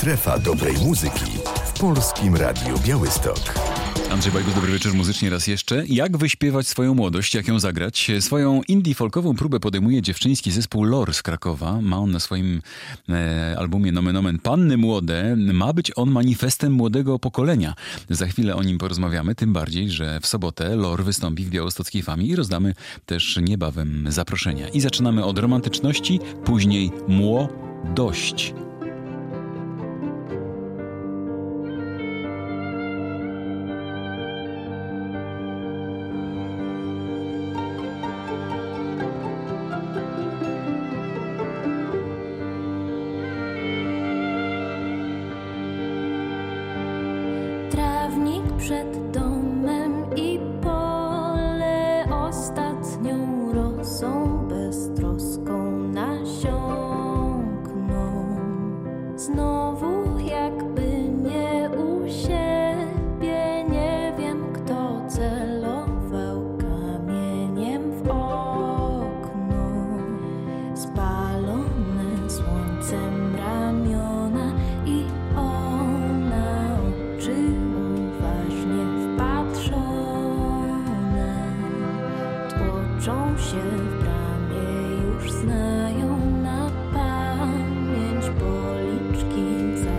Strefa dobrej muzyki w Polskim Radiu Białystok. Andrzej Bajgus, dobry wieczór muzycznie raz jeszcze. Jak wyśpiewać swoją młodość, jak ją zagrać? Swoją indie-folkową próbę podejmuje dziewczyński zespół Lor z Krakowa. Ma on na swoim albumie Nomen Omen Panny Młode. Ma być on manifestem młodego pokolenia. Za chwilę o nim porozmawiamy, tym bardziej, że w sobotę Lor wystąpi w białostockiej Famie i rozdamy też niebawem zaproszenia. I zaczynamy od romantyczności, później młodość. Przed domem i pole ostatnią rosą beztroską nasiąkną. Znowu jakby nie u siebie, nie wiem kto celował kamieniem w okno. Spalone słońcem ramiona i ona oczy tłoczą się w bramie, już znają na pamięć policzki.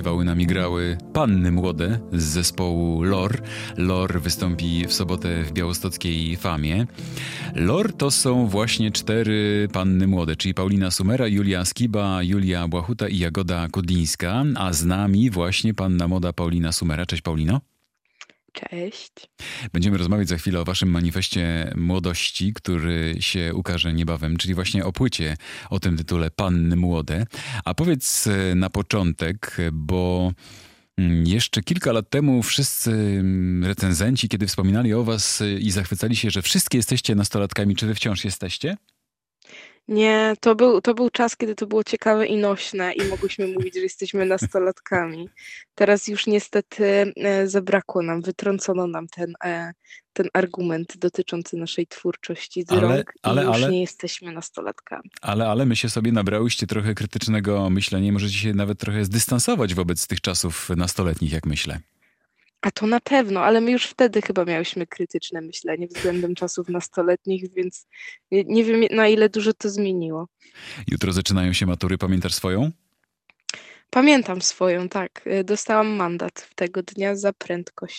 śpiewały nam i grały panny młode z zespołu LOR. LOR wystąpi w sobotę w białostockiej Famie. LOR to są właśnie 4 panny młode, czyli Paulina Sumera, Julia Skiba, Julia Błachuta i Jagoda Kudińska, a z nami właśnie panna młoda Paulina Sumera. Cześć Paulino. Cześć. Będziemy rozmawiać za chwilę o waszym manifestie młodości, który się ukaże niebawem, czyli właśnie o płycie o tym tytule Panny Młode. A powiedz na początek, bo jeszcze kilka lat temu wszyscy recenzenci, kiedy wspominali o was i zachwycali się, że wszystkie jesteście nastolatkami, czy wy wciąż jesteście? Nie, to był czas, kiedy to było ciekawe i nośne i mogłyśmy mówić, że jesteśmy nastolatkami. Teraz już niestety zabrakło nam, wytrącono nam ten argument dotyczący naszej twórczości z rąk i już nie jesteśmy nastolatkami. Ale my się sobie nabrałyście trochę krytycznego myślenia i możecie się nawet trochę zdystansować wobec tych czasów nastoletnich, jak myślę. A to na pewno, ale my już wtedy chyba miałyśmy krytyczne myślenie względem czasów nastoletnich, więc nie wiem, na ile dużo to zmieniło. Jutro zaczynają się matury, pamiętasz swoją? Pamiętam swoją, tak. Dostałam mandat tego dnia za prędkość.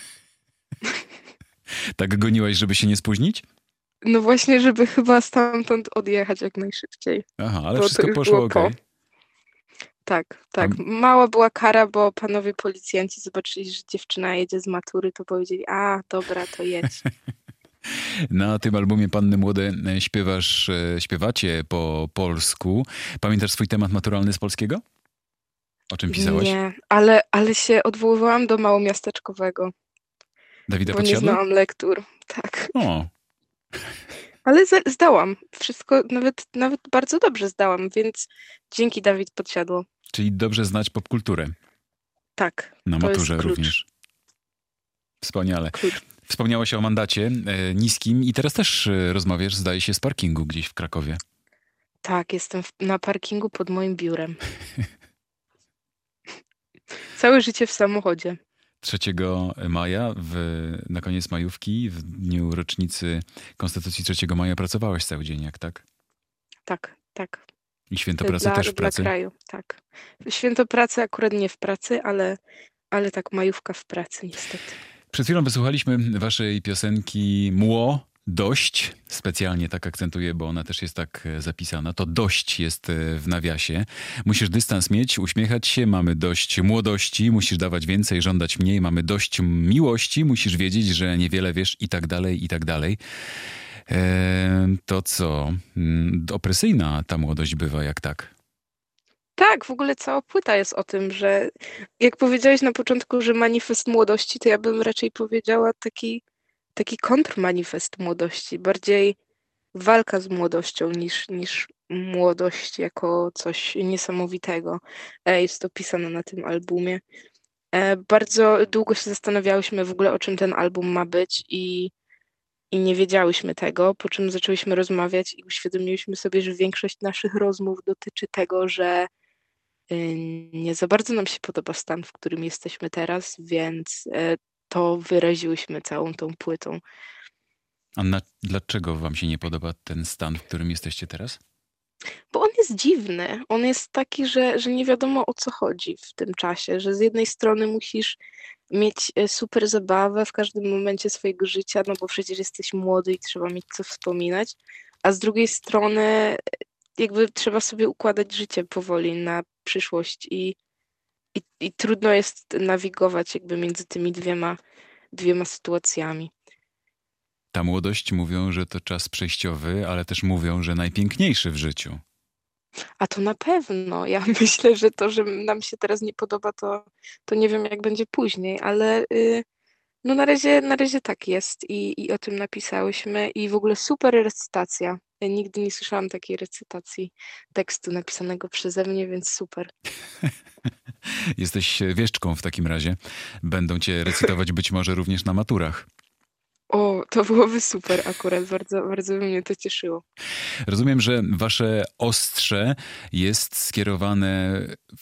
Tak goniłaś, żeby się nie spóźnić? No właśnie, żeby chyba stamtąd odjechać jak najszybciej. Aha, ale wszystko poszło okej. Tak. Mała była kara, bo panowie policjanci zobaczyli, że dziewczyna jedzie z matury, to powiedzieli, a dobra, to jedź. Na tym albumie Panny Młode śpiewacie po polsku. Pamiętasz swój temat maturalny z polskiego? O czym pisałaś? Nie, ale się odwoływałam do małomiasteczkowego. Dawida bo Podsiadły? nie znałam lektur, tak. O. Ale zdałam. Wszystko nawet bardzo dobrze zdałam, więc dzięki Dawid Podsiadło. Czyli dobrze znać popkulturę. Tak. Na to maturze jest klucz. również. Wspaniale. Klucz. Wspomniałaś o mandacie niskim i teraz też rozmawiasz, zdaje się, z parkingu gdzieś w Krakowie. Tak, jestem na parkingu pod moim biurem. Całe życie w samochodzie. 3 maja, na koniec majówki, w dniu rocznicy Konstytucji 3 maja pracowałaś cały dzień, jak tak? Tak. I Święto Pracy też w pracy? Dla kraju, tak. Święto Pracy akurat nie w pracy, ale tak majówka w pracy niestety. Przed chwilą wysłuchaliśmy waszej piosenki Dość. Specjalnie tak akcentuję, bo ona też jest tak zapisana. To dość jest w nawiasie. Musisz dystans mieć, uśmiechać się, mamy dość młodości, musisz dawać więcej, żądać mniej, mamy dość miłości, musisz wiedzieć, że niewiele wiesz i tak dalej, i tak dalej. To co? Opresyjna ta młodość bywa, jak tak? Tak, w ogóle cała płyta jest o tym, że jak powiedziałeś na początku, że manifest młodości, to ja bym raczej powiedziała taki kontrmanifest młodości, bardziej walka z młodością niż młodość jako coś niesamowitego. Jest to pisane na tym albumie. Bardzo długo się zastanawiałyśmy w ogóle, o czym ten album ma być i nie wiedziałyśmy tego, po czym zaczęłyśmy rozmawiać i uświadomiłyśmy sobie, że większość naszych rozmów dotyczy tego, że nie za bardzo nam się podoba stan, w którym jesteśmy teraz, więc to wyraziłyśmy całą tą płytą. A dlaczego wam się nie podoba ten stan, w którym jesteście teraz? Bo on jest dziwny. On jest taki, że nie wiadomo, o co chodzi w tym czasie, że z jednej strony musisz mieć super zabawę w każdym momencie swojego życia, no bo przecież jesteś młody i trzeba mieć co wspominać, a z drugiej strony jakby trzeba sobie układać życie powoli na przyszłość i trudno jest nawigować jakby między tymi dwiema sytuacjami. Ta młodość mówią, że to czas przejściowy, ale też mówią, że najpiękniejszy w życiu. A to na pewno. Ja myślę, że to, że nam się teraz nie podoba, to nie wiem, jak będzie później, ale no na razie tak jest i o tym napisałyśmy i w ogóle super recytacja. Ja nigdy nie słyszałam takiej recytacji tekstu napisanego przeze mnie, więc super. Jesteś wieszczką w takim razie. Będą cię recytować być może również na maturach. O, to byłoby super akurat. Bardzo, bardzo by mnie to cieszyło. Rozumiem, że wasze ostrze jest skierowane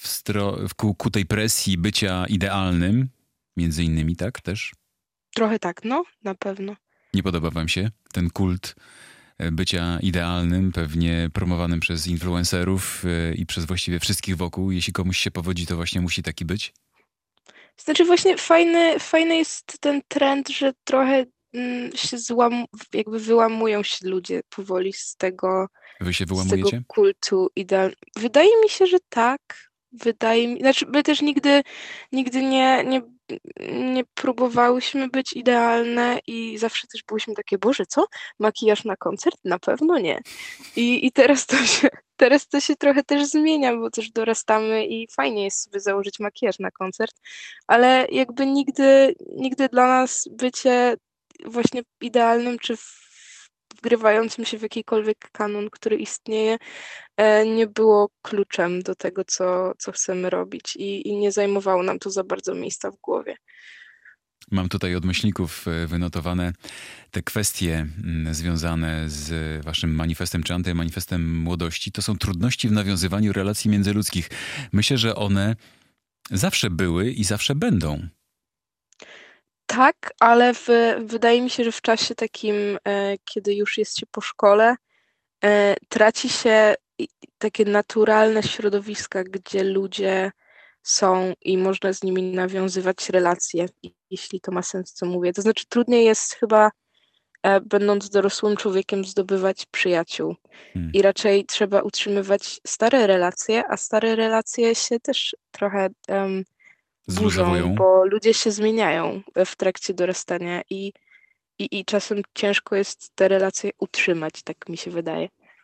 ku tej presji bycia idealnym, między innymi, tak też? Trochę tak, no, na pewno. Nie podoba wam się ten kult bycia idealnym, pewnie promowanym przez influencerów i przez właściwie wszystkich wokół. Jeśli komuś się powodzi, to właśnie musi taki być. Znaczy właśnie fajny jest ten trend, że trochę się jakby wyłamują się ludzie powoli z tego Wy się z tego wyłamujecie? kultu idealnego. Wydaje mi się, że tak. Znaczy my też nigdy nie próbowałyśmy być idealne i zawsze też byłyśmy takie, Boże, co? Makijaż na koncert? Na pewno nie. I teraz to się trochę też zmienia, bo też dorastamy i fajnie jest sobie założyć makijaż na koncert, ale jakby nigdy dla nas bycie właśnie idealnym czy wgrywającym się w jakikolwiek kanon, który istnieje, nie było kluczem do tego, co chcemy robić i nie zajmowało nam to za bardzo miejsca w głowie. Mam tutaj od myślników wynotowane te kwestie związane z waszym manifestem czy antymanifestem młodości. To są trudności w nawiązywaniu relacji międzyludzkich. Myślę, że one zawsze były i zawsze będą. Tak, ale wydaje mi się, że w czasie takim, kiedy już jest się po szkole, traci się takie naturalne środowiska, gdzie ludzie są i można z nimi nawiązywać relacje, jeśli to ma sens, co mówię. To znaczy trudniej jest chyba, będąc dorosłym człowiekiem, zdobywać przyjaciół. I raczej trzeba utrzymywać stare relacje, a stare relacje się też trochę burzą, Zluzowują. bo ludzie się zmieniają w trakcie dorastania i czasem ciężko jest te relacje utrzymać, tak mi się wydaje.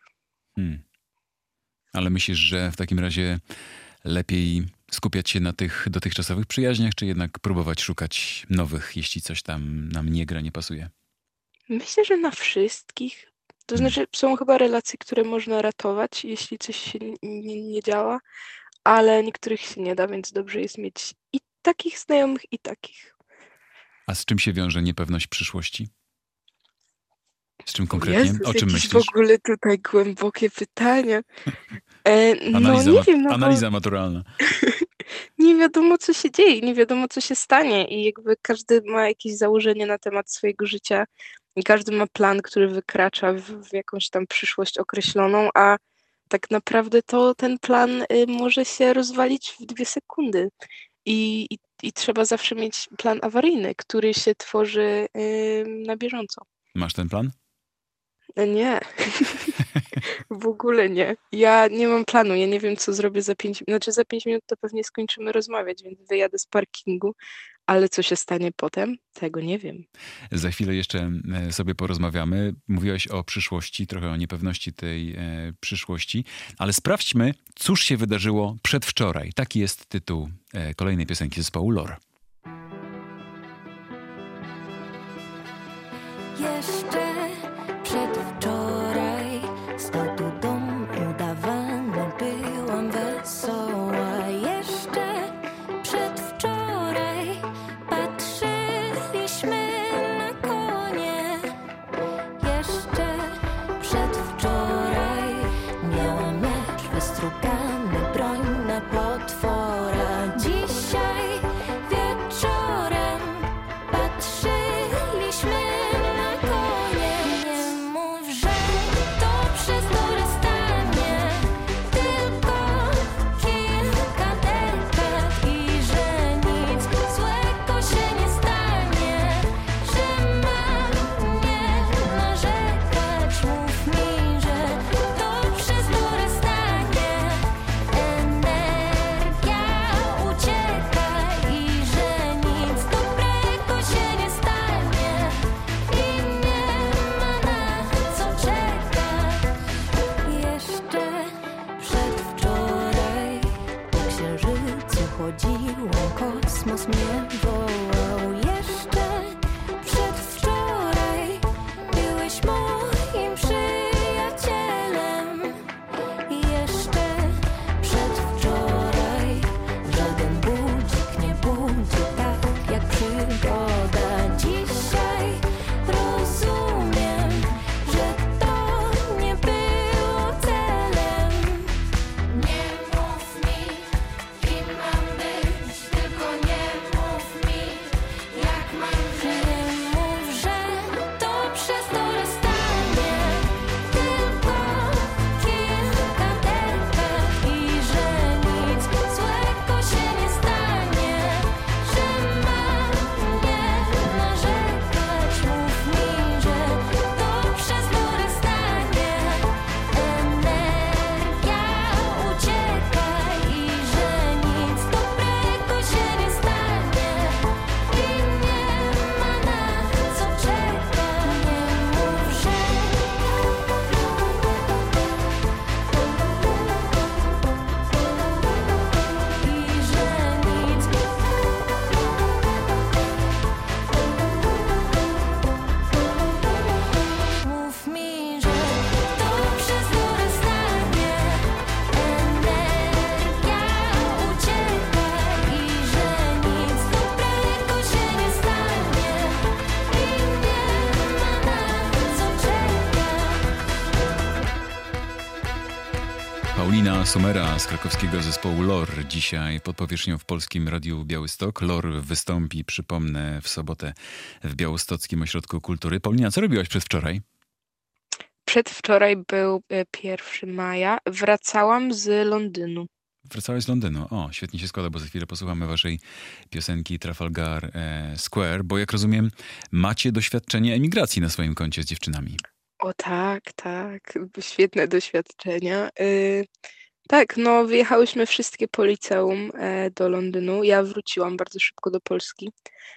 Ale myślisz, że w takim razie lepiej skupiać się na tych dotychczasowych przyjaźniach, czy jednak próbować szukać nowych, jeśli coś tam nam nie gra, nie pasuje? Myślę, że na wszystkich. To znaczy są chyba relacje, które można ratować, jeśli coś się nie działa, ale niektórych się nie da, więc dobrze jest mieć i takich znajomych, i takich. A z czym się wiąże niepewność przyszłości? Z czym konkretnie? Jezus, O czym jakieś myślisz? w ogóle tutaj głębokie pytania. Analiza, nie wiem, analiza maturalna. nie wiadomo, co się dzieje, nie wiadomo, co się stanie i jakby każdy ma jakieś założenie na temat swojego życia i każdy ma plan, który wykracza w jakąś tam przyszłość określoną, a tak naprawdę to ten plan może się rozwalić w 2 sekundy i trzeba zawsze mieć plan awaryjny, który się tworzy na bieżąco. Masz ten plan? Nie, w ogóle nie. Ja nie mam planu, ja nie wiem, co zrobię za 5 minut. Znaczy za 5 minut to pewnie skończymy rozmawiać, więc wyjadę z parkingu, ale co się stanie potem, tego nie wiem. Za chwilę jeszcze sobie porozmawiamy. Mówiłaś o przyszłości, trochę o niepewności tej przyszłości, ale sprawdźmy, cóż się wydarzyło przedwczoraj. Taki jest tytuł kolejnej piosenki zespołu Lor. Jeszcze przedwczoraj stał tu dom udawany, byłam wesoła. Jeszcze przedwczoraj patrzyliśmy na konie. Jeszcze przedwczoraj miałam miecz wystrugany, broń na potwora. Dzisiaj wieczorem patrzyliśmy na konie. Nie mów, że to przez dorastanie tylko kilka dekad i że nic złego się nie stanie, że mam nie narzekać. Mów mi, że to przez dorastanie energia ucieka i że nic dobrego się nie stanie i nie ma na co czekać. Jeszcze przedwczoraj po księżycu chodziłam, kosmos mnie wołał. Jeszcze przedwczoraj byłeś moim przyjacielem. Jeszcze przedwczoraj żaden budzik nie budzi tak jak przygoda. Dzisiaj rozumiem, że to nie było celem. Nie mów mi, kim mam być, tylko nie mów mi, Sumera z krakowskiego zespołu LOR. Dzisiaj pod powierzchnią w Polskim Radiu Białystok. LOR wystąpi, przypomnę, w sobotę w Białostockim Ośrodku Kultury. Paulina, co robiłaś przedwczoraj? Przedwczoraj był 1 maja. Wracałam z Londynu. Wracałeś z Londynu. O, świetnie się składa, bo za chwilę posłuchamy waszej piosenki Trafalgar Square, bo jak rozumiem, macie doświadczenie emigracji na swoim koncie z dziewczynami. O tak, tak. Świetne doświadczenia. Tak, no wyjechałyśmy wszystkie po liceum do Londynu. Ja wróciłam bardzo szybko do Polski.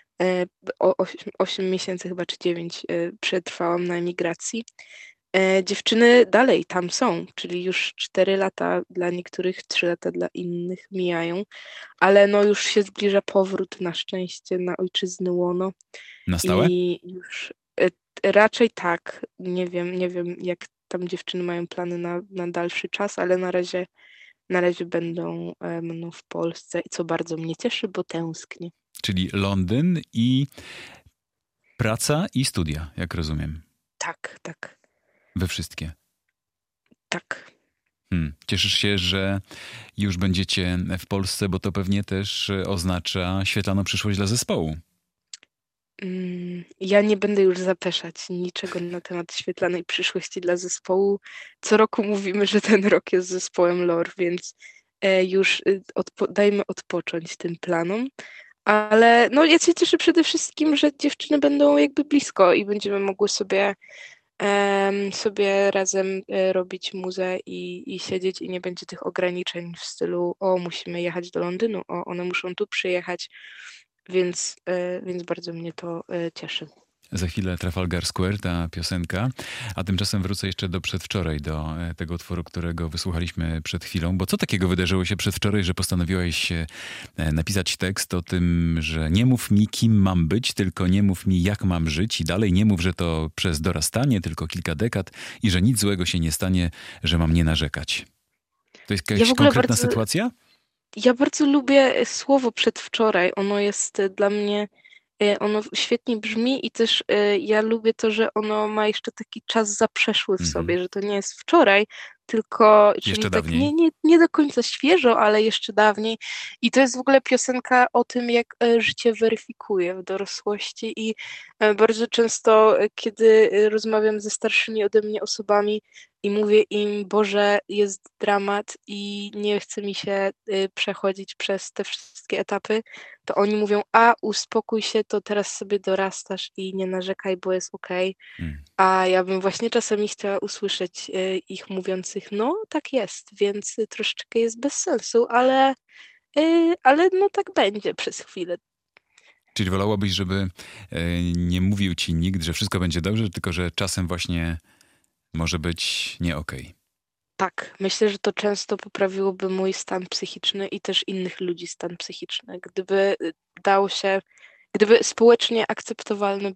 8 miesięcy chyba, czy 9 przetrwałam na emigracji. Dziewczyny dalej tam są, czyli już 4 lata dla niektórych, 3 lata dla innych mijają, ale no już się zbliża powrót na szczęście na ojczyzny łono. Na stałe? I już raczej tak. Nie wiem, jak tam dziewczyny mają plany na dalszy czas, ale na razie będą w Polsce, co bardzo mnie cieszy, bo tęsknię. Czyli Londyn i praca i studia, jak rozumiem. Tak, tak, We wszystkie. tak. Cieszysz się, że już będziecie w Polsce, bo to pewnie też oznacza świetlaną przyszłość dla zespołu. Ja nie będę już zapeszać niczego na temat świetlanej przyszłości dla zespołu. Co roku mówimy, że ten rok jest zespołem LOR, więc już dajmy odpocząć tym planom. Ale no, ja się cieszę przede wszystkim, że dziewczyny będą jakby blisko i będziemy mogły sobie razem robić muzę i siedzieć i nie będzie tych ograniczeń w stylu musimy jechać do Londynu, one muszą tu przyjechać, więc bardzo mnie to cieszy. Za chwilę Trafalgar Square, ta piosenka, a tymczasem wrócę jeszcze do przedwczoraj, do tego utworu, którego wysłuchaliśmy przed chwilą, bo co takiego wydarzyło się przedwczoraj, że postanowiłaś napisać tekst o tym, że nie mów mi, kim mam być, tylko nie mów mi, jak mam żyć i dalej nie mów, że to przez dorastanie, tylko kilka dekad i że nic złego się nie stanie, że mam nie narzekać. To jest jakaś konkretna sytuacja? Ja bardzo lubię słowo przedwczoraj, ono jest dla mnie... Ono świetnie brzmi i też ja lubię to, że ono ma jeszcze taki czas zaprzeszły w sobie, że to nie jest wczoraj, tylko czyli jeszcze tak dawniej. nie do końca świeżo, ale jeszcze dawniej. I to jest w ogóle piosenka o tym, jak życie weryfikuje w dorosłości i bardzo często, kiedy rozmawiam ze starszymi ode mnie osobami i mówię im, Boże, jest dramat i nie chce mi się przechodzić przez te wszystkie etapy, to oni mówią, uspokój się, to teraz sobie dorastasz i nie narzekaj, bo jest okej. A ja bym właśnie czasami chciała usłyszeć ich mówiących, no tak jest, więc troszeczkę jest bez sensu, ale no tak będzie przez chwilę. Czyli wolałabyś, żeby nie mówił ci nikt, że wszystko będzie dobrze, tylko że czasem właśnie może być nie okej. Tak, myślę, że to często poprawiłoby mój stan psychiczny i też innych ludzi stan psychiczny, gdyby dało się, gdyby społecznie akceptowalne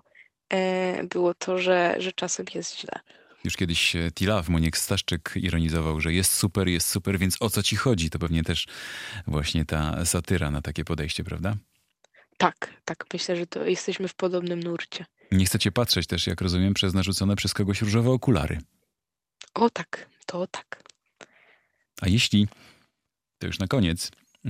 było to, że czasem jest źle. Już kiedyś T-Love, Moniek Staszczyk ironizował, że jest super, więc o co ci chodzi? To pewnie też właśnie ta satyra na takie podejście, prawda? Tak, myślę, że to jesteśmy w podobnym nurcie. Nie chcecie patrzeć też, jak rozumiem, przez narzucone przez kogoś różowe okulary. O tak, to tak. A jeśli, to już na koniec,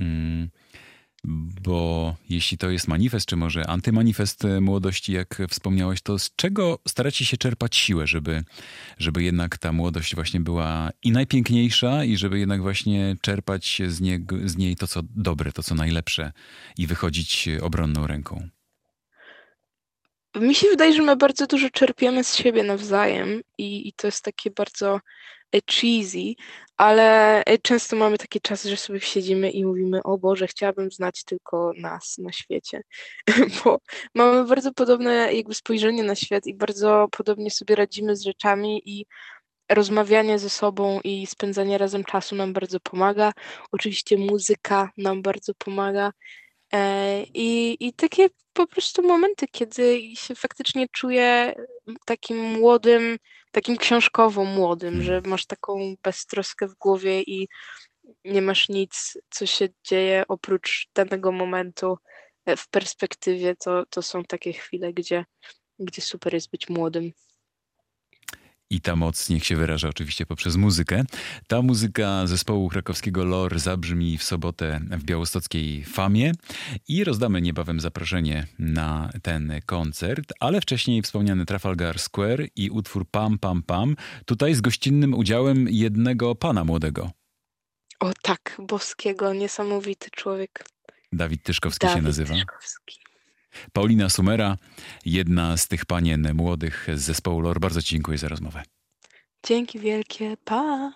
bo jeśli to jest manifest, czy może antymanifest młodości, jak wspomniałeś, to z czego staracie się czerpać siłę, żeby jednak ta młodość właśnie była i najpiękniejsza i żeby jednak właśnie czerpać z niej to, co dobre, to, co najlepsze i wychodzić obronną ręką? Mi się wydaje, że my bardzo dużo czerpiemy z siebie nawzajem i to jest takie bardzo cheesy, ale często mamy takie czasy, że sobie siedzimy i mówimy, o Boże, chciałabym znać tylko nas na świecie, bo mamy bardzo podobne jakby spojrzenie na świat i bardzo podobnie sobie radzimy z rzeczami i rozmawianie ze sobą i spędzanie razem czasu nam bardzo pomaga. Oczywiście muzyka nam bardzo pomaga. I takie po prostu momenty, kiedy się faktycznie czuję takim młodym, takim książkowo młodym, że masz taką beztroskę w głowie i nie masz nic, co się dzieje oprócz danego momentu w perspektywie, to są takie chwile, gdzie super jest być młodym. I ta moc niech się wyraża oczywiście poprzez muzykę. Ta muzyka zespołu krakowskiego LOR zabrzmi w sobotę w białostockiej Famie i rozdamy niebawem zaproszenie na ten koncert, ale wcześniej wspomniany Trafalgar Square i utwór Pam Pam Pam, tutaj z gościnnym udziałem jednego pana młodego. O tak, boskiego, niesamowity człowiek. Dawid Tyszkowski się nazywa. Tyszkowski. Paulina Sumera, jedna z tych panien młodych z zespołu LOR. Bardzo ci dziękuję za rozmowę. Dzięki wielkie, pa!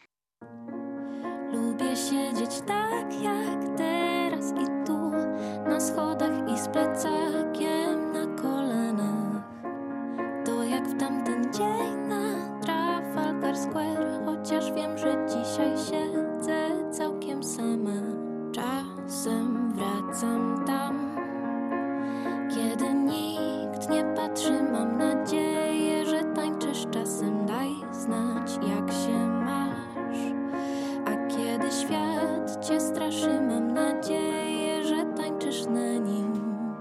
Lubię siedzieć tak jak teraz i tu, na schodach i z plecakiem na kolanach. To jak w tamten dzień na Trafalgar Square, chociaż wiem, że dzisiaj siedzę całkiem sama. Czasem wracam tam, kiedy nikt nie patrzy, mam nadzieję, że tańczysz. Czasem daj znać, jak się masz. A kiedy świat cię straszy, mam nadzieję, że tańczysz na nim.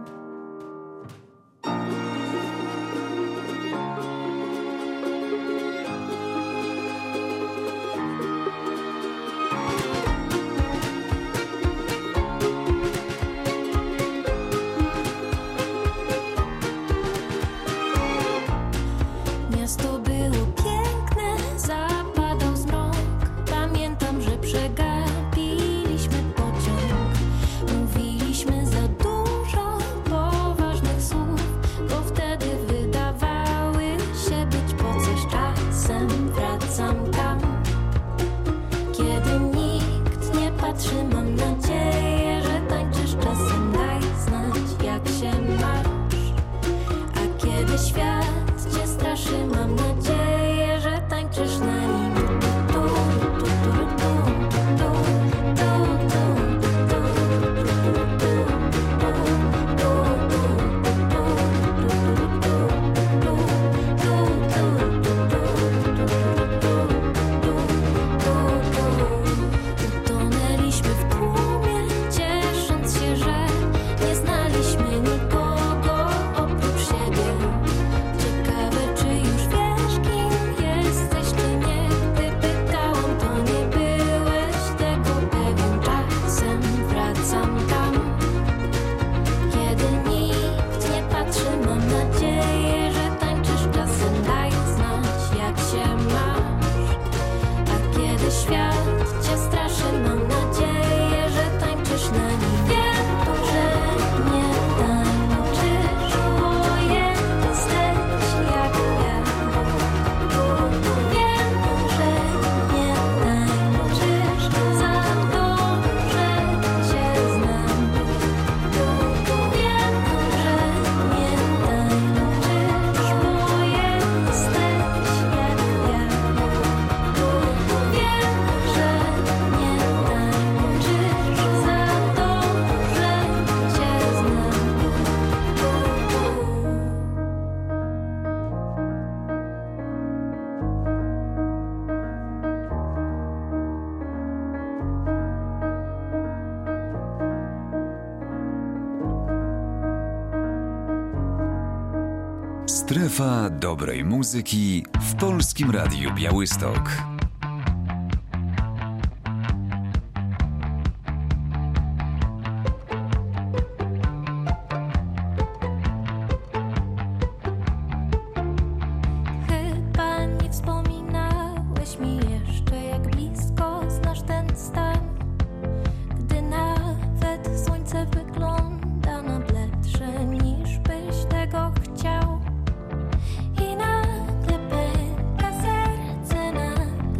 Miasto było piękne, zapadał zmrok. Pamiętam, że przegapiliśmy pociąg. Mówiliśmy za dużo poważnych słów, bo wtedy wydawały się być po coś. Czasem wracam tam, kiedy nikt nie patrzy, mam nadzieję, że tańczysz. Czasem daj znać, jak się masz. A kiedy świat cię straszy, mam nadzieję, że tańczysz na nim. Utonęliśmy w tłumie, ciesząc się, że nie znaliśmy nikogo oprócz siebie. Ciekawe, czy już wiesz, kim jesteś, czy nie. Gdy pytałam, to nie byłeś tego pewien. Czasem wracam tam, kiedy nikt nie patrzy, mam nadzieję, że tańczysz. Czasem daj znać, jak się masz. A kiedy świat cię straszy, mam nadzieję, że tańczysz na nim. Wiem, że nie tańczysz, bo jesteś jak ja. Wiem, że nie tańczysz, za dobrze cię znam. Wiem, że nie tańczysz, bo jesteś jak ja. Wiem, że nie tańczysz, za dobrze cię znam. Strefa dobrej muzyki w Polskim Radiu Białystok. Chyba nie wspominałeś mi jeszcze, jak blisko znasz ten stan, gdy nawet słońce wygląda na bledsze, niż byś tego chciał. I nagle pęka serce na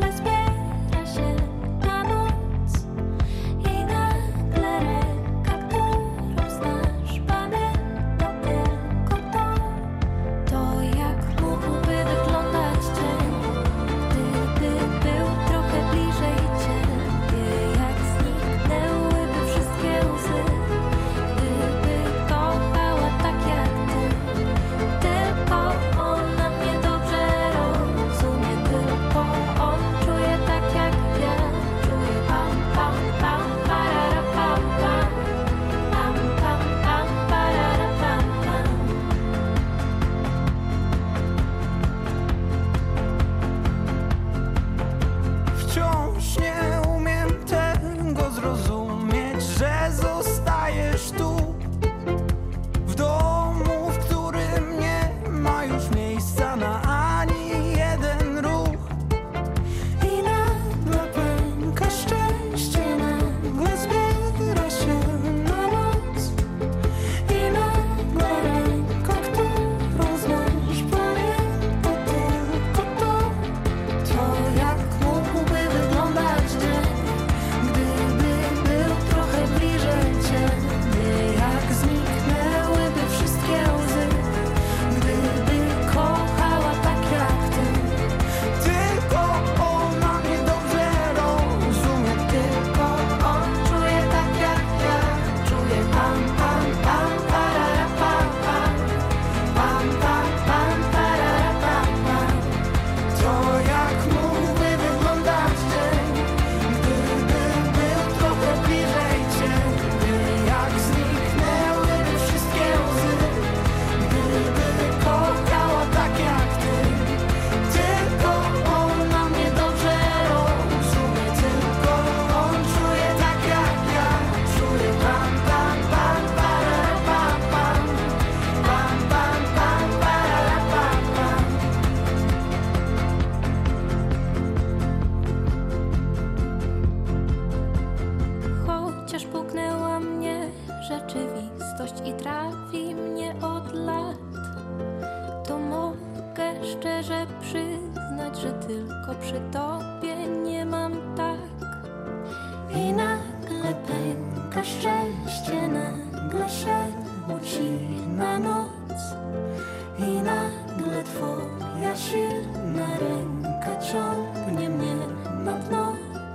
boli mnie od lat, to mogę szczerze przyznać, że tylko przy tobie nie mam tak. I nagle pęka szczęście, nagle się ucina noc i nagle twoja silna ręka ciągnie mnie na dno.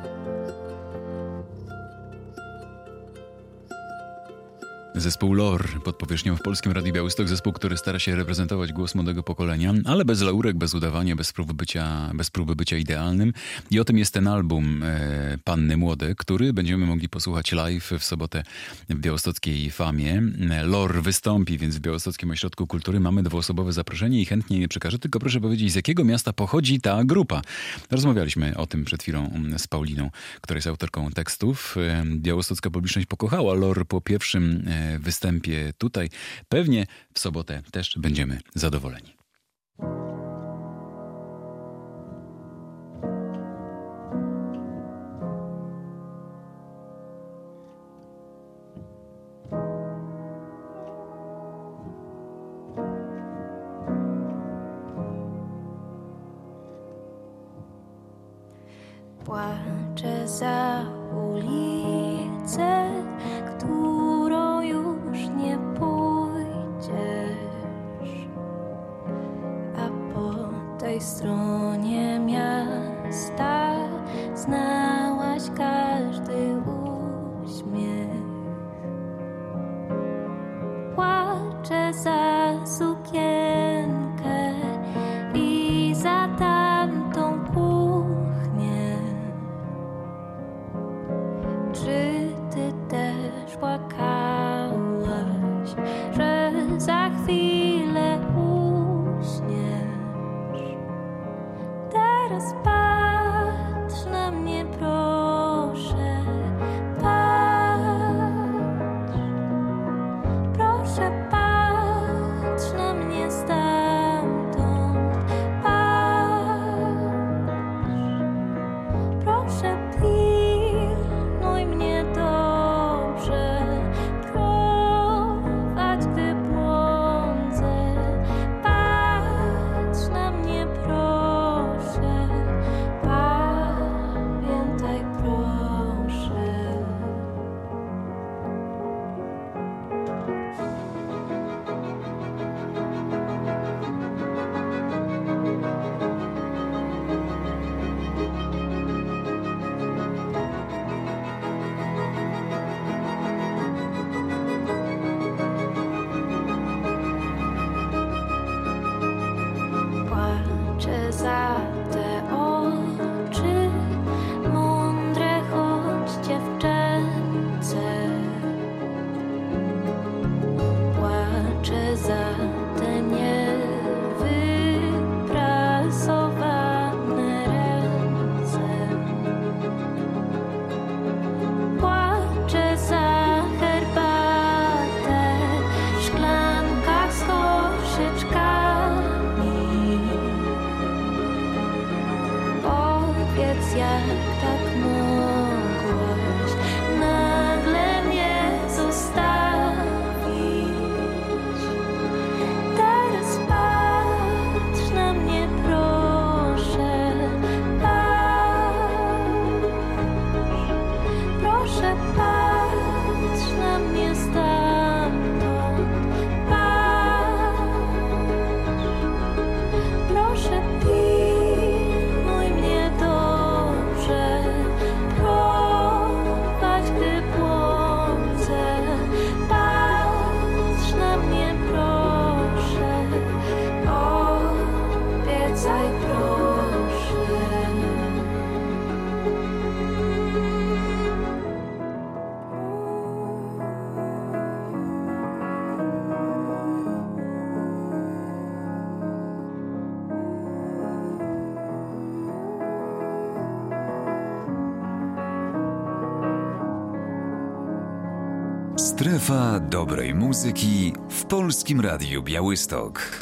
Zespół LOR pod powierzchnią w Polskim Radiu Białystok. Zespół, który stara się reprezentować głos młodego pokolenia, ale bez laurek, bez udawania, bez próby bycia idealnym. I o tym jest ten album Panny Młode, który będziemy mogli posłuchać live w sobotę w białostockiej Famie. LOR wystąpi więc w Białostockim Ośrodku Kultury. Mamy dwuosobowe zaproszenie i chętnie je przekażę. Tylko proszę powiedzieć, z jakiego miasta pochodzi ta grupa. Rozmawialiśmy o tym przed chwilą z Pauliną, która jest autorką tekstów. Białostocka publiczność pokochała LOR po pierwszym występie tutaj. Pewnie w sobotę też będziemy zadowoleni. Płaczę za ulicę, którą już nie pójdziesz, a po tej stronie miasta znałaś każdy uśmiech. Płaczę za sukienkę i za tamtą kuchnię. Czy ty też płakałaś, że za chwilę uśniesz? Teraz patrz na mnie, proszę, patrz. Proszę, patrz na mnie stamtąd, patrz. Proszę, pilnuj mnie dobrze, prowadź, gdy błądzę. Patrz na mnie, proszę, pamiętaj, proszę. Płaczę za te oczy, mądre choć dziewczęce. Płaczę za te niewyprasowane ręce. Płaczę za herbatę w szklankach z koszyczkami. Powiedz, jak tak mogłaś nagle mnie zostawić. Teraz patrz na mnie, proszę, patrz. Proszę, patrz na mnie stamtąd, patrz. Proszę, pilnuj mnie dobrze, prowadź, gdy błądzę. Patrz na mnie, proszę, obiecaj, proszę. Strefa dobrej muzyki w Polskim Radiu Białystok.